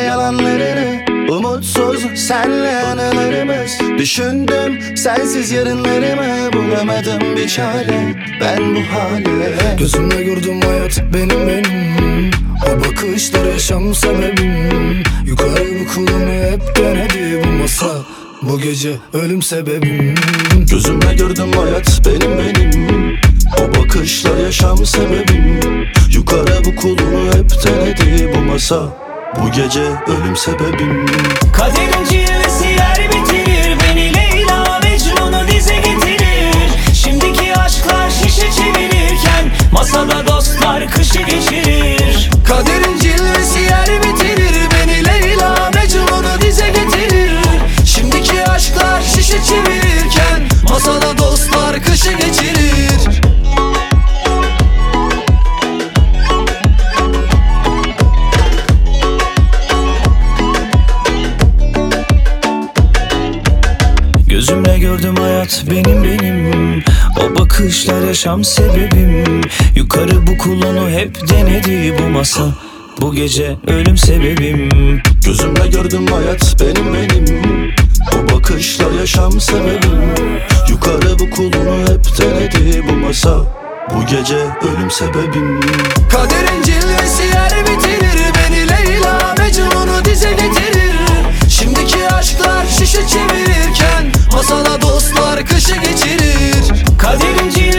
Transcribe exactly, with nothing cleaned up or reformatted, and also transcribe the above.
yalanlarını, umutsuz senle anılarımız. Düşündüm sensiz yarınlarımı, bulamadım bir çare ben bu hale. Gözümle gördüm hayat benim benim, o bakışlar yaşam sebebim. Yukarı bu kulumu hep denedi bu masa, bu gece ölüm sebebim. Gözümle gördüm hayat benim benim, o bakışlar yaşam sebebim. Yukarı bu kulunu hep denedi bu masa, bu gece ölüm sebebim. Kaderin cilvesi yer bitirir, beni Leyla Mecnun'u dize getirir. Şimdiki aşklar şişe çevirirken masada dostlar kışı geçirir. Kaderin cilvesi yer bitirir, beni Leyla Mecnun'u dize getirir. Şimdiki aşklar şişe çevirirken masada dostlar kışı geçirir. Gözümle gördüm hayat benim benim, o bakışlar yaşam sebebim. Yukarı bu kulunu hep denedi bu masa, bu gece ölüm sebebim. Gözümle gördüm hayat benim benim, o bakışlar yaşam sebebim. Yukarı bu kulunu hep denedi bu masa, bu gece ölüm sebebim. Kaderin cilvesi yer bitirir, beni Leyla Mecnun'u dize getirir. Şimdiki aşklar şişe çevirirken masada dostlar kışı geçirir. Kaderin